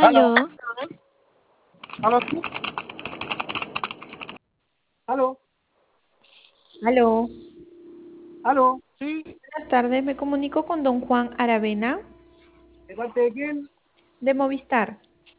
Aló, Aló, aló, sí, aló, aló. aló, sí, Buenas tardes, me comunico con don Juan Aravena ¿de parte de quién? de Movistar.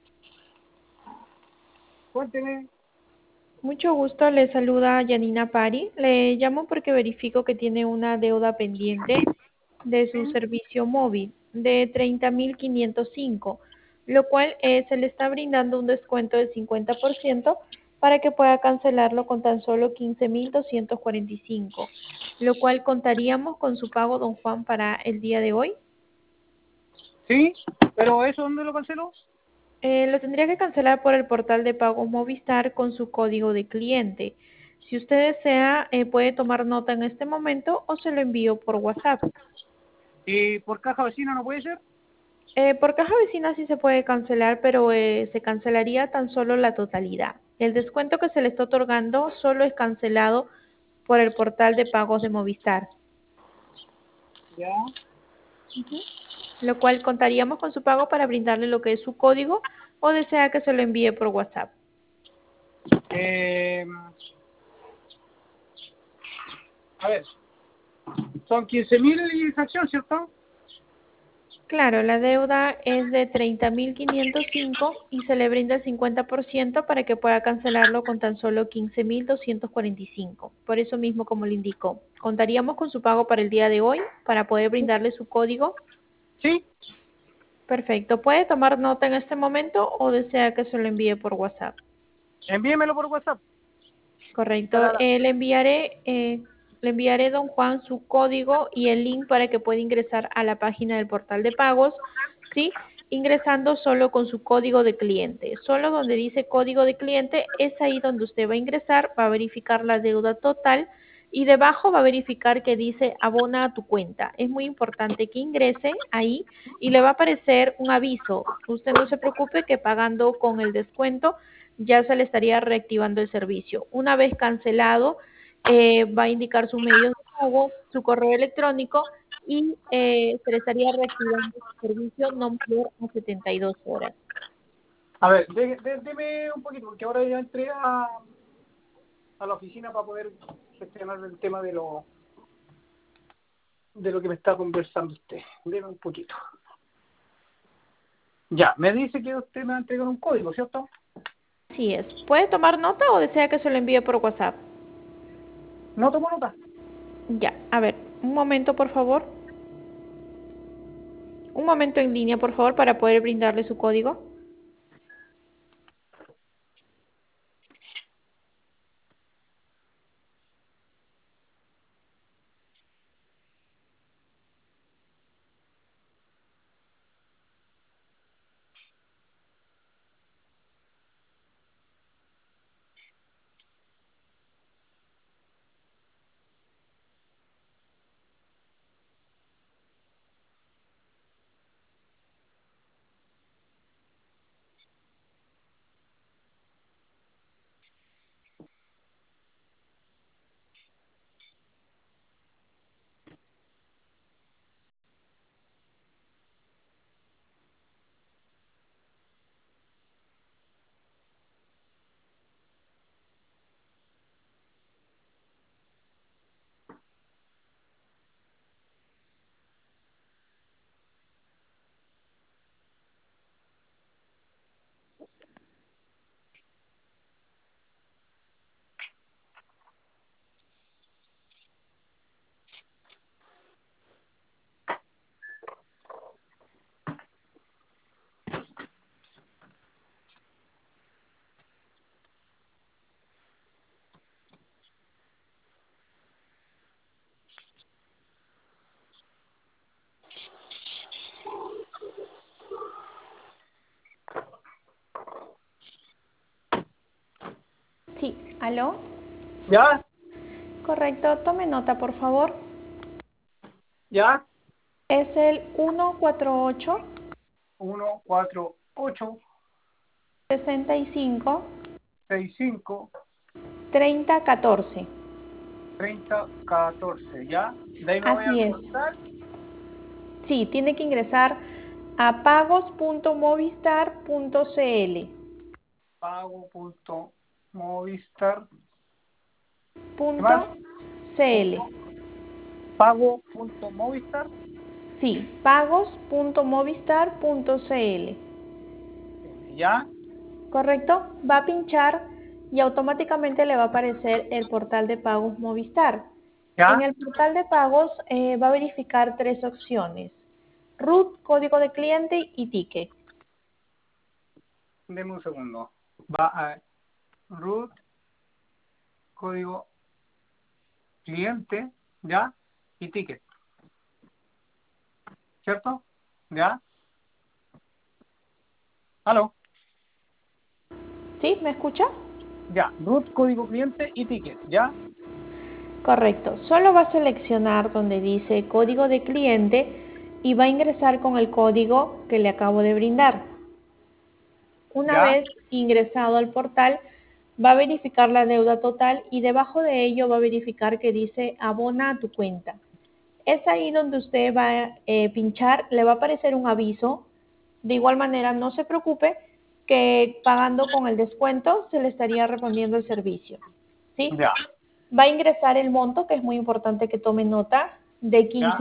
Cuénteme. Mucho gusto, le saluda Yanina Pari. Le llamo porque verifico que tiene una deuda pendiente de su Sí, servicio móvil de 30.505, lo cual se le está brindando un descuento del 50% para que pueda cancelarlo con tan solo 15.245, lo cual contaríamos con su pago, don Juan, para el día de hoy. sí, pero ¿eso dónde lo canceló? Lo tendría que cancelar por el portal de pago Movistar con su código de cliente. Si usted desea, puede tomar nota en este momento o se lo envío por WhatsApp. ¿Y por caja vecina no puede ser? Por caja vecina sí se puede cancelar, pero se cancelaría tan solo la totalidad. El descuento que se le está otorgando solo es cancelado por el portal de pagos de Movistar, Ya. lo cual contaríamos con su pago para brindarle lo que es su código o desea que se lo envíe por WhatsApp. Eh, a ver, son 15.000 y fracción, ¿cierto? Claro, la deuda es de 30.505 y se le brinda el 50% para que pueda cancelarlo con tan solo 15.245. Por eso mismo, como le indicó, contaríamos con su pago para el día de hoy para poder brindarle su código. Sí, Perfecto. ¿Puede tomar nota en este momento o desea que se lo envíe por WhatsApp? envíemelo por WhatsApp. Correcto. Para la- Le enviaré, don Juan, su código y el link para que pueda ingresar a la página del portal de pagos, ¿sí? Ingresando solo con su código de cliente. Solo donde dice código de cliente es ahí donde usted va a ingresar, va a verificar la deuda total y debajo va a verificar que dice abona a tu cuenta. Es muy importante que ingrese ahí y le va a aparecer un aviso. Usted no se preocupe que pagando con el descuento ya se le estaría reactivando el servicio. Una vez cancelado, va a indicar sus medios de pago, su correo electrónico y se le estaría reactivando su servicio no mayor a 72 horas. a ver, deme un poquito, porque ahora ya entré a la oficina para poder gestionar el tema de lo que me está conversando usted. Deme un poquito. Ya, me dice que usted me va a entregar un código, ¿cierto? Así es. ¿Puede tomar nota o desea que se lo envíe por WhatsApp? No tomo nota. Ya, a ver, un momento por favor. Un momento en línea por favor para poder brindarle su código. Sí, ¿aló? ¿Ya? Correcto, tome nota por favor. ¿Ya? Es el 148 Uno 4 8 65 6 5 3014. 30 14. ¿Ya? De ahí me voy al Así es. portal. Sí, tiene que ingresar. a pagos.movistar.cl. Pago.movistar. ¿Qué más? Punto CL. Pago.movistar. Sí, pagos.movistar.cl. Ya, ¿Correcto? Va a pinchar y automáticamente le va a aparecer el portal de pagos Movistar. En ya. el portal de pagos va a verificar tres opciones: RUT, código de cliente y ticket. Deme un segundo. Va a root, código cliente, ya, y ticket, ¿cierto? Ya. ¿Aló? ¿Sí? ¿Me escucha? Ya, root, código cliente y ticket, ¿ya? Correcto. Solo va a seleccionar donde dice código de cliente y va a ingresar con el código que le acabo de brindar. Una ¿Ya? vez ingresado al portal, va a verificar la deuda total y debajo de ello va a verificar que dice abona a tu cuenta. Es ahí donde usted va a pinchar, le va a aparecer un aviso. De igual manera, no se preocupe que pagando con el descuento se le estaría respondiendo el servicio. ¿Sí? Ya, Va a ingresar el monto, que es muy importante que tome nota, de ya.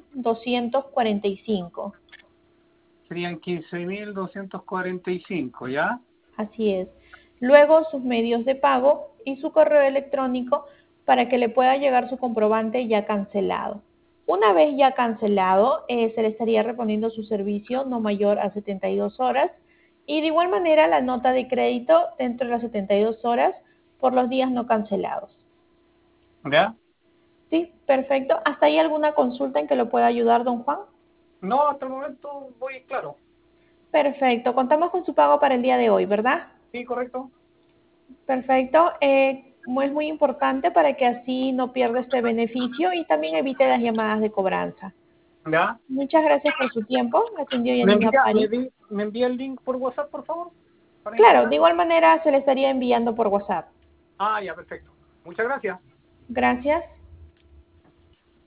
15.245. Serían 15.245, ¿ya? Así es. Luego sus medios de pago y su correo electrónico para que le pueda llegar su comprobante ya cancelado. Una vez ya cancelado, se le estaría reponiendo su servicio no mayor a 72 horas y de igual manera la nota de crédito dentro de las 72 horas por los días no cancelados. ¿Ya? Sí, perfecto. ¿Hasta ahí alguna consulta en que lo pueda ayudar, don Juan? No, hasta el momento voy claro. Perfecto. Contamos con su pago para el día de hoy, ¿verdad? Sí, correcto. Perfecto. Es muy importante para que así no pierda este beneficio y también evite las llamadas de cobranza. ¿Ya? Muchas gracias por su tiempo. Atendió ¿Me Yanina envía, Pari. me envía el link por WhatsApp, por favor? Para Claro, ingresar. de igual manera se le estaría enviando por WhatsApp. Ah, ya, perfecto. Muchas gracias. Gracias.